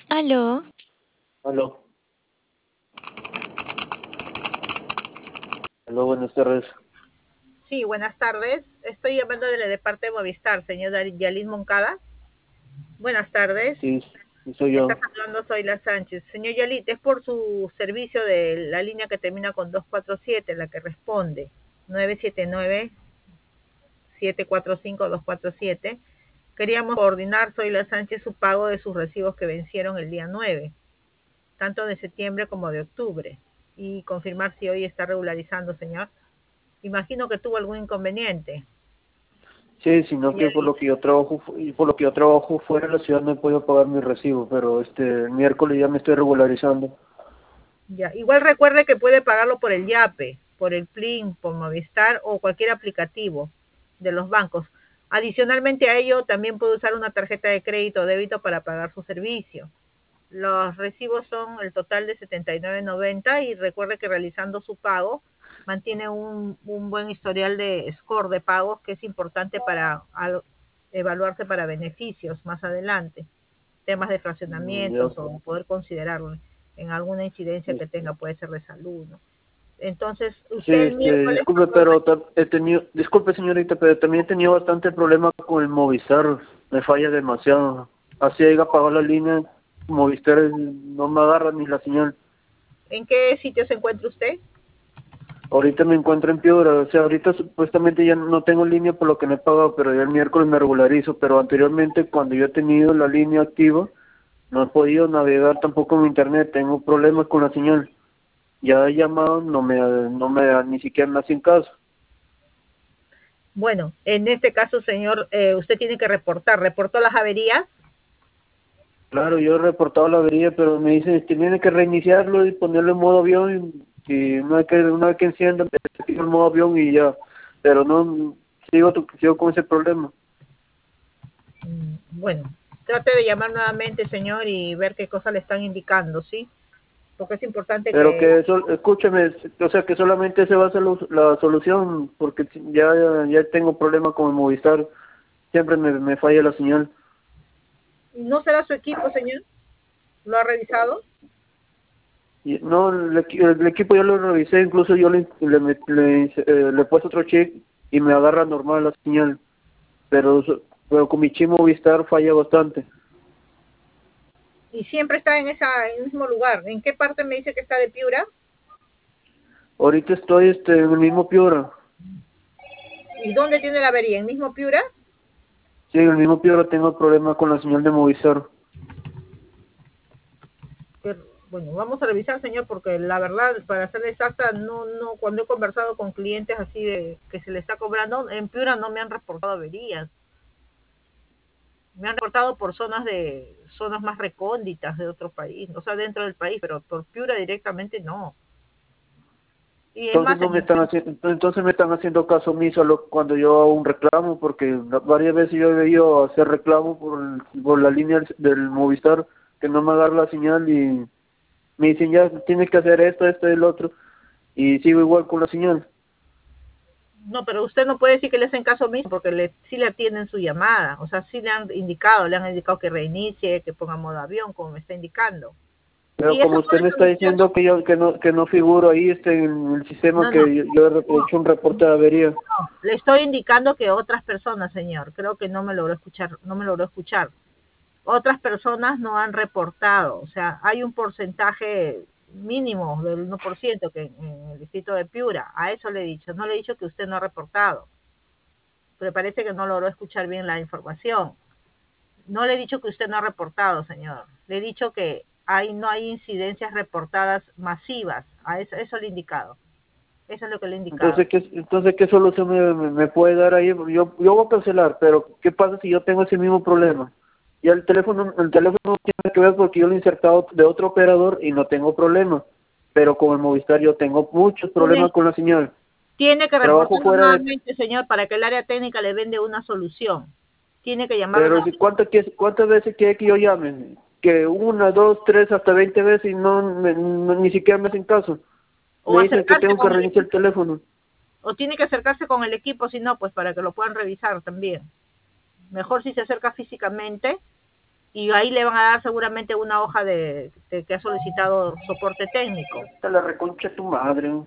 Aló, Aló, aló, buenas tardes. Sí, buenas tardes. Estoy llamando de parte de Movistar, señor Yalín Moncada. Buenas tardes. Sí, sí soy Está yo. hablando, soy la Sánchez. Señor Yalit, es por su servicio de la línea que termina con 247, la que responde 979-745-247. Queríamos coordinar, soy la Sánchez, su pago de sus recibos que vencieron el día 9, tanto de septiembre como de octubre, y confirmar si hoy está regularizando, señor. Imagino que tuvo algún inconveniente. Sí, sino que por Yalit. lo que yo trabajo, y por lo que yo trabajo fuera de la ciudad no he podido pagar mi recibo, pero el miércoles ya me estoy regularizando. Ya, igual recuerde que puede pagarlo por el Yape, por el Plin, por Movistar o cualquier aplicativo de los bancos. Adicionalmente a ello, también puede usar una tarjeta de crédito o débito para pagar su servicio. Los recibos son el total de 79.90 y recuerde que realizando su pago mantiene un buen historial de score de pagos que es importante para evaluarse para beneficios más adelante, temas de Ya, fraccionamientos o poder considerarlo en alguna incidencia que este, tenga, puede ser de salud, ¿no? Entonces, sí, usted el miércoles disculpe, pasó. pero he tenido, disculpe señorita, pero también he tenido bastante problema con el Movistar, me falla demasiado. Así llega a pagar la línea, Movistar no me agarra ni la señal. ¿En qué sitio se encuentra usted? Ahorita me encuentro en Piura, o sea, ahorita supuestamente ya no tengo línea por lo que no he pagado, pero ya el miércoles me regularizo, pero anteriormente cuando yo he tenido la línea activa, no he podido navegar tampoco en internet, tengo problemas con la señal. Ya he llamado, ni siquiera me hacen caso. Bueno, en este caso, señor, usted tiene que reportar. ¿Reportó las averías? Claro, yo he reportado la avería, pero me dicen que tiene que reiniciarlo y ponerlo en modo avión, y una vez que encienda, me activo el modo avión y ya, pero no, sigo con ese problema. Bueno, trate de llamar nuevamente, señor, y ver qué cosas le están indicando, ¿sí? Porque es importante Pero que... que eso, escúcheme, o sea que solamente ese va a ser la solución, porque ya tengo problemas con el Movistar, siempre me falla la señal. ¿No será su equipo, señor? ¿Lo ha revisado? Y, no, el equipo ya lo revisé, incluso yo le he puesto otro chip y me agarra normal la señal, pero con mi chip Movistar falla bastante. Y siempre está en el mismo lugar. ¿En qué parte me dice que está de Piura? Ahorita estoy en el mismo Piura, ¿Y dónde tiene la avería? ¿En mismo Piura? sí, en el mismo Piura tengo problemas con la señal de Movistar. Que, bueno, vamos a revisar, señor, porque la verdad, para ser exacta, cuando he conversado con clientes así de que se le está cobrando, en Piura no me han reportado averías. Me han reportado por zonas más recónditas de otro país, o sea, dentro del país, pero por Piura directamente no. Y es Entonces más, no me señor, están haciendo, entonces me están haciendo caso omiso cuando yo hago un reclamo, porque varias veces yo he ido a hacer reclamo por la línea del Movistar, que no me agarra la señal y me dicen ya tienes que hacer esto y el otro, y sigo igual con la señal. no, pero usted no puede decir que le hacen caso mismo, porque sí le atienden su llamada, o sea, sí le han indicado que reinicie, que ponga modo avión, como me está indicando. Pero Y esa como fue usted la me está solución. diciendo que no figuro ahí en el sistema No, no, que yo he hecho un reporte de avería. no, le estoy indicando que otras personas, señor, creo que no me logró escuchar, no me logró escuchar. Otras personas no han reportado, o sea, hay un porcentaje mínimo del 1% que en el distrito de Piura, a eso le he dicho, no le he dicho que usted no ha reportado, pero parece que no logró escuchar bien la información. No le he dicho que usted no ha reportado, señor, le he dicho que no hay incidencias reportadas masivas, eso le he indicado, eso es lo que le he indicado. Entonces, ¿qué solución me puede dar ahí? Yo voy a cancelar, pero ¿qué pasa si yo tengo ese mismo problema? Ya el teléfono no tiene que ver porque yo lo he insertado de otro operador y no tengo problema. Pero con el Movistar yo tengo muchos problemas Tiene, con la señal. tiene que Trabajo reportarlo fuera de... nuevamente, señor, para que el área técnica le vende una solución. Tiene que llamarlo Pero nuevamente. ¿cuántas veces quiere que yo llame? Que una, dos, tres, hasta 20 veces y ni siquiera me hacen caso. O Me dicen que acercarse tengo que con el reiniciar el equipo, teléfono. o tiene que acercarse con el equipo, si no, pues para que lo puedan revisar también. Mejor si se acerca físicamente y ahí le van a dar seguramente una hoja de que ha solicitado soporte técnico. Te la reconcha tu madre.